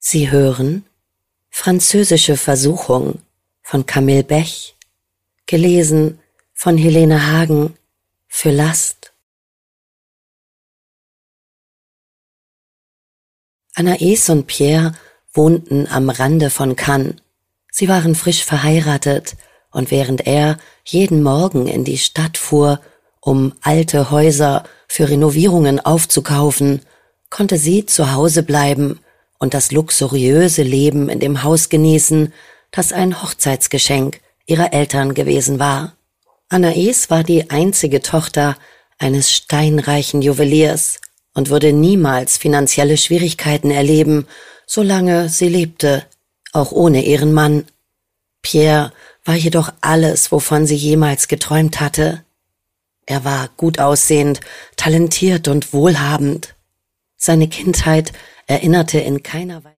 Sie hören Französische Versuchung von Camille Bech, gelesen von Helene Hagen für Last. Anaïs und Pierre wohnten am Rande von Cannes. Sie waren frisch verheiratet, und während er jeden Morgen in die Stadt fuhr, um alte Häuser für Renovierungen aufzukaufen, konnte sie zu Hause bleiben und das luxuriöse Leben in dem Haus genießen, das ein Hochzeitsgeschenk ihrer Eltern gewesen war. Anaïs war die einzige Tochter eines steinreichen Juweliers und würde niemals finanzielle Schwierigkeiten erleben, solange sie lebte, auch ohne ihren Mann. Pierre war jedoch alles, wovon sie jemals geträumt hatte. Er war gut aussehend, talentiert und wohlhabend. Seine Kindheit erinnerte in keiner Weise